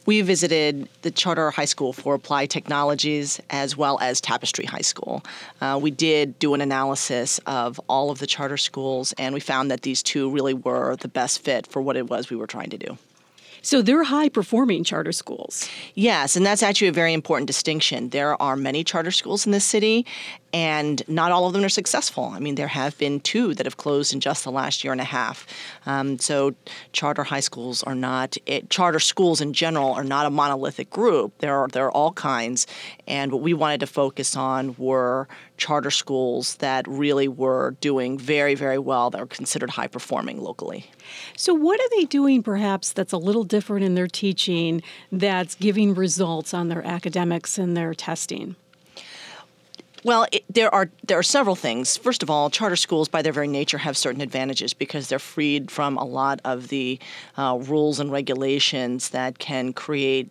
We visited the Charter High School for Applied Technologies as well as Tapestry High School. We did do an analysis of all of the charter schools, and we found that these two really were the best fit for what it was we were trying to do. So they're high-performing charter schools. Yes, and that's actually a very important distinction. There are many charter schools in this city, and not all of them are successful. I mean, there have been two that have closed in just the last year and a half. So charter high schools are not, charter schools in general are not a monolithic group. There are all kinds, and what we wanted to focus on were charter schools that really were doing very, very well, that were considered high-performing locally. So what are they doing perhaps that's a little different in their teaching that's giving results on their academics and their testing? Well, there are several things. First of all, charter schools, by their very nature, have certain advantages because they're freed from a lot of the rules and regulations that can create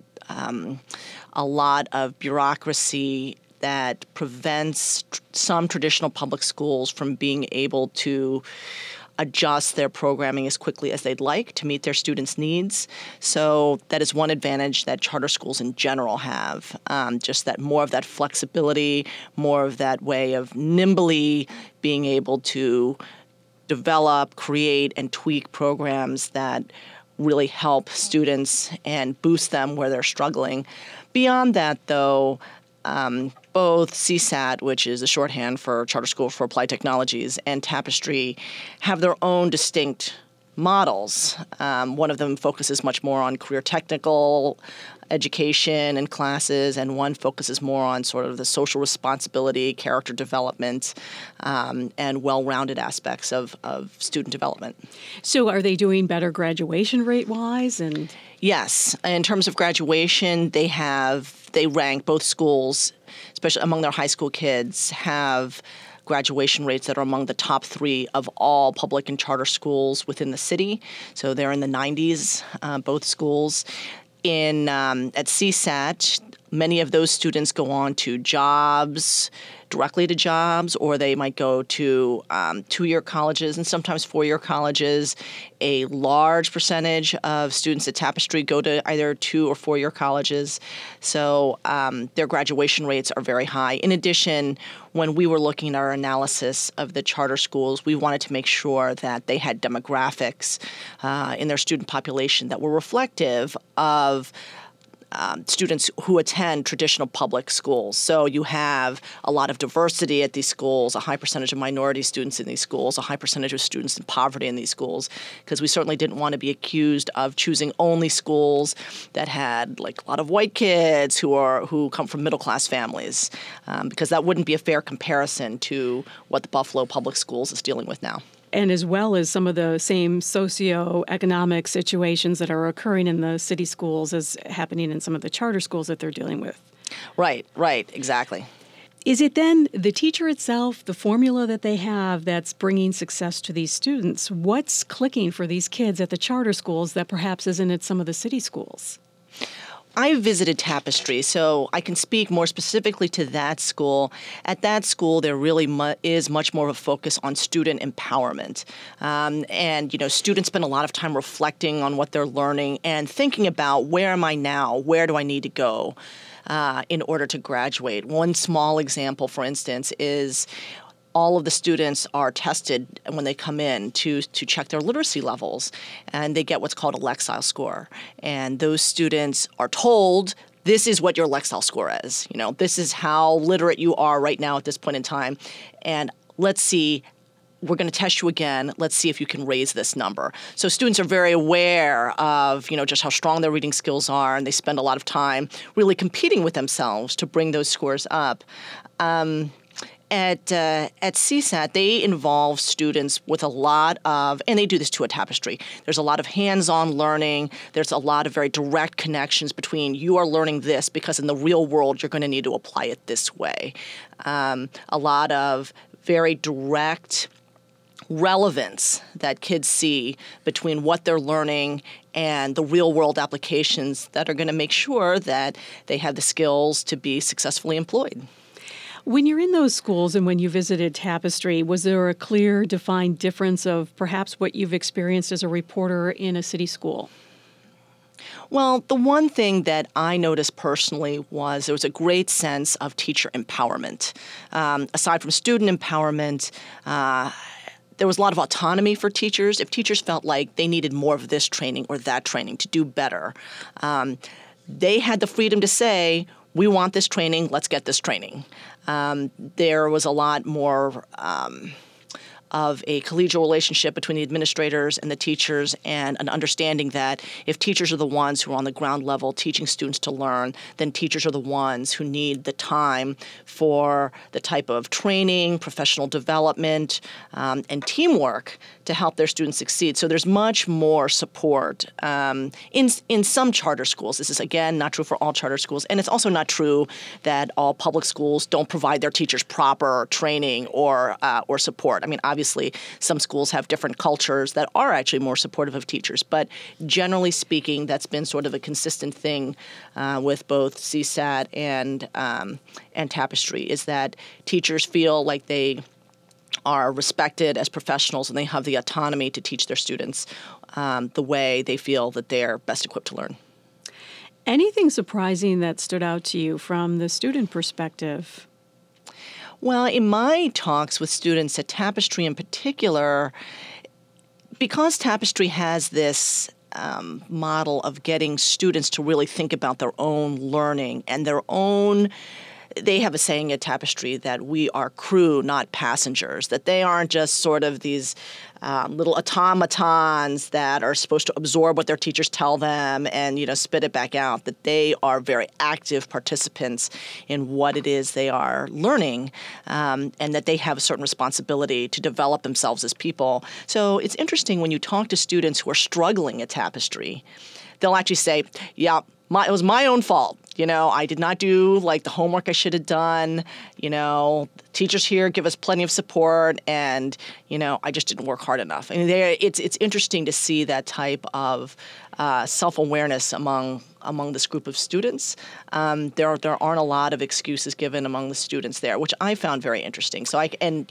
a lot of bureaucracy that prevents some traditional public schools from being able to adjust their programming as quickly as they'd like to meet their students' needs. So that is one advantage that charter schools in general have, just that more of that flexibility, more of that way of nimbly being able to develop, create, and tweak programs that really help students and boost them where they're struggling. Beyond that, though, both CSAT, which is a shorthand for Charter School for Applied Technologies, and Tapestry have their own distinct models. One of them focuses much more on career technical education and classes, and one focuses more on sort of the social responsibility, character development, and well-rounded aspects of student development. So are they doing better graduation rate-wise? Yes. In terms of graduation, they rank both schools, especially among their high school kids, have graduation rates that are among the top 3 of all public and charter schools within the city. So they're in the 90s, both schools. At CSAT, many of those students go on to jobs, directly to jobs, or they might go to 2-year colleges and sometimes 4-year colleges. A large percentage of students at Tapestry go to either 2 or 4-year colleges. So their graduation rates are very high. In addition, when we were looking at our analysis of the charter schools, we wanted to make sure that they had demographics in their student population that were reflective of students who attend traditional public schools. So you have a lot of diversity at these schools, a high percentage of minority students in these schools, a high percentage of students in poverty in these schools, because we certainly didn't want to be accused of choosing only schools that had like a lot of white kids who come from middle-class families, because that wouldn't be a fair comparison to what the Buffalo Public Schools is dealing with now. And as well as some of the same socioeconomic situations that are occurring in the city schools as happening in some of the charter schools that they're dealing with. Right, exactly. Is it then the teacher itself, the formula that they have that's bringing success to these students? What's clicking for these kids at the charter schools that perhaps isn't at some of the city schools? I visited Tapestry, so I can speak more specifically to that school. At that school, there really is much more of a focus on student empowerment. And students spend a lot of time reflecting on what they're learning and thinking about, where am I now? Where do I need to go in order to graduate? One small example, for instance, is all of the students are tested when they come in to check their literacy levels, and they get what's called a Lexile score. And those students are told, this is what your Lexile score is. This is how literate you are right now at this point in time. And let's see, we're going to test you again. Let's see if you can raise this number. So students are very aware of, just how strong their reading skills are, and they spend a lot of time really competing with themselves to bring those scores up. At CSAT, they involve students with a lot of, and they do this too at Tapestry, there's a lot of hands-on learning. There's a lot of very direct connections between you are learning this because in the real world you're going to need to apply it this way. A lot of very direct relevance that kids see between what they're learning and the real-world applications that are going to make sure that they have the skills to be successfully employed. When you're in those schools and when you visited Tapestry, was there a clear, defined difference of perhaps what you've experienced as a reporter in a city school? Well, the one thing that I noticed personally was there was a great sense of teacher empowerment. Aside from student empowerment, there was a lot of autonomy for teachers. If teachers felt like they needed more of this training or that training to do better, they had the freedom to say, we want this training, let's get this training. There was a lot more of a collegial relationship between the administrators and the teachers, and an understanding that if teachers are the ones who are on the ground level teaching students to learn, then teachers are the ones who need the time for the type of training, professional development, and teamwork to help their students succeed. So there's much more support in some charter schools. This is, again, not true for all charter schools, and it's also not true that all public schools don't provide their teachers proper training or support. I mean, obviously, some schools have different cultures that are actually more supportive of teachers, but generally speaking, that's been sort of a consistent thing with both CSAT and Tapestry, is that teachers feel like they are respected as professionals and they have the autonomy to teach their students the way they feel that they're best equipped to learn. Anything surprising that stood out to you from the student perspective? Well, in my talks with students at Tapestry in particular, because Tapestry has this model of getting students to really think about their own learning and their own. They have a saying at Tapestry that we are crew, not passengers, that they aren't just sort of these little automatons that are supposed to absorb what their teachers tell them and, spit it back out, that they are very active participants in what it is they are learning, and that they have a certain responsibility to develop themselves as people. So it's interesting when you talk to students who are struggling at Tapestry, they'll actually say, yeah, it was my own fault. I did not do the homework I should have done. Teachers here give us plenty of support, and I just didn't work hard enough. I mean, it's interesting to see that type of self-awareness among this group of students. There aren't a lot of excuses given among the students there, which I found very interesting. So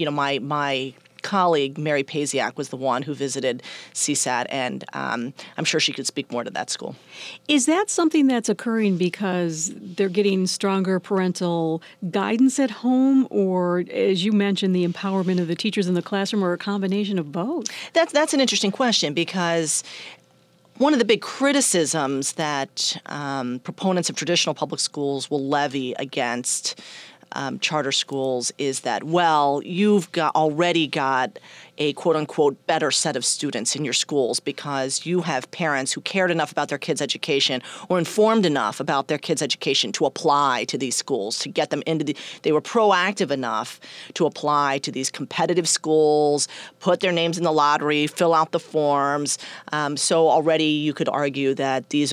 my colleague Mary Pasiak was the one who visited CSAT, and I'm sure she could speak more to that school. Is that something that's occurring because they're getting stronger parental guidance at home, or, as you mentioned, the empowerment of the teachers in the classroom, or a combination of both? That's an interesting question, because one of the big criticisms that proponents of traditional public schools will levy against charter schools is that, well, you've already got a quote-unquote better set of students in your schools because you have parents who cared enough about their kids' education or informed enough about their kids' education to apply to these schools, to get them into they were proactive enough to apply to these competitive schools, put their names in the lottery, fill out the forms. So already you could argue that these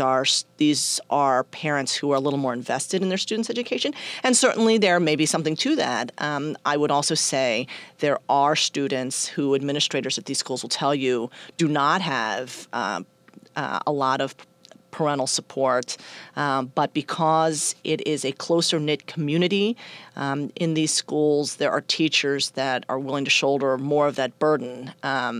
are parents who are a little more invested in their students' education. And certainly there may be something to that. I would also say there are students who administrators at these schools will tell you do not have a lot of parental support, but because it is a closer-knit community in these schools, there are teachers that are willing to shoulder more of that burden.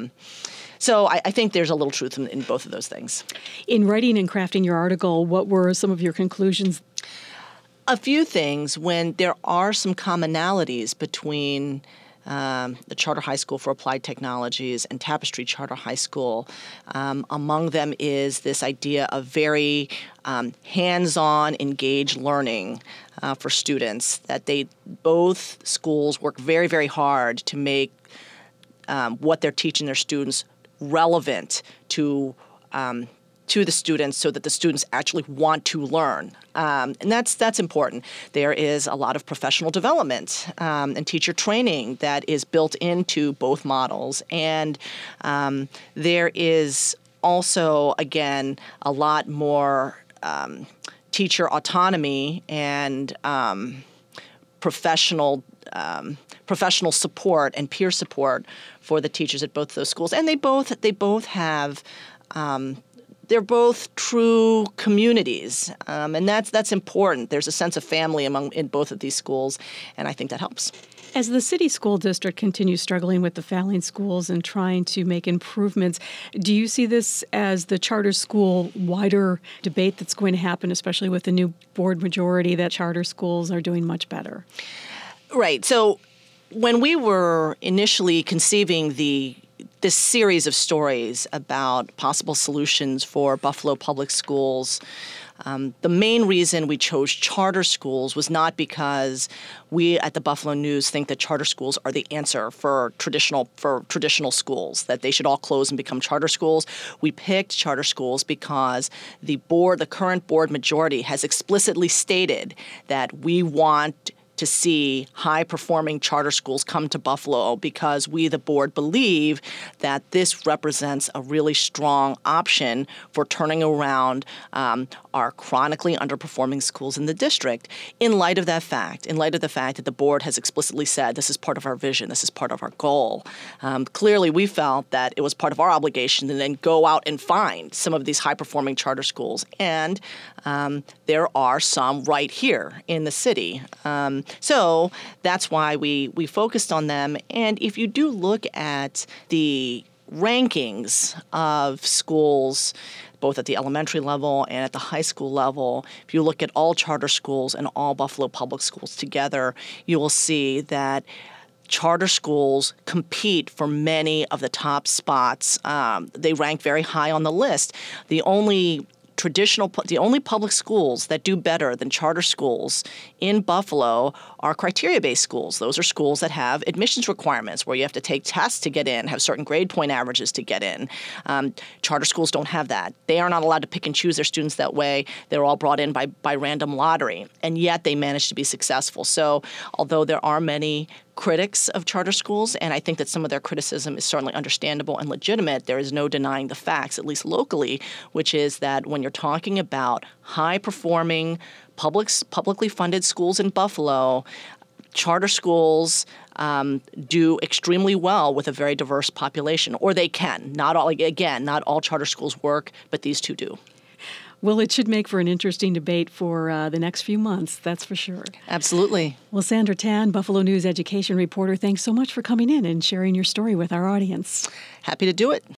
So I think there's a little truth in both of those things. In writing and crafting your article, what were some of your conclusions? A few things. When there are some commonalities between the Charter High School for Applied Technologies and Tapestry Charter High School. Among them is this idea of very hands-on, engaged learning for students, that both schools work very, very hard to make what they're teaching their students relevant to the students so that the students actually want to learn. And that's important. There is a lot of professional development and teacher training that is built into both models. And there is also, again, a lot more teacher autonomy and professional support and peer support for the teachers at both those schools. And they both have they're both true communities, and that's important. There's a sense of family in both of these schools, and I think that helps. As the city school district continues struggling with the failing schools and trying to make improvements, do you see this as the charter school wider debate that's going to happen, especially with the new board majority, that charter schools are doing much better? Right. So when we were initially conceiving this series of stories about possible solutions for Buffalo Public Schools, the main reason we chose charter schools was not because we at the Buffalo News think that charter schools are the answer for traditional schools, that they should all close and become charter schools. We picked charter schools because the current board majority has explicitly stated that we want to see high-performing charter schools come to Buffalo because we, the board, believe that this represents a really strong option for turning around our chronically underperforming schools in the district. In light of the fact that the board has explicitly said this is part of our vision, this is part of our goal, clearly we felt that it was part of our obligation to then go out and find some of these high-performing charter schools. And there are some right here in the city. So that's why we focused on them. And if you do look at the rankings of schools, both at the elementary level and at the high school level, if you look at all charter schools and all Buffalo public schools together, you will see that charter schools compete for many of the top spots. They rank very high on the list. The only public schools that do better than charter schools in Buffalo are criteria-based schools. Those are schools that have admissions requirements where you have to take tests to get in, have certain grade point averages to get in. Charter schools don't have that. They are not allowed to pick and choose their students that way. They're all brought in by random lottery, and yet they manage to be successful. So although there are many critics of charter schools, and I think that some of their criticism is certainly understandable and legitimate, there is no denying the facts, at least locally, which is that when you're talking about high-performing publicly funded schools in Buffalo, charter schools do extremely well with a very diverse population, or they can. Not all charter schools work, but these two do. Well, it should make for an interesting debate for the next few months, that's for sure. Absolutely. Well, Sandra Tan, Buffalo News education reporter, thanks so much for coming in and sharing your story with our audience. Happy to do it.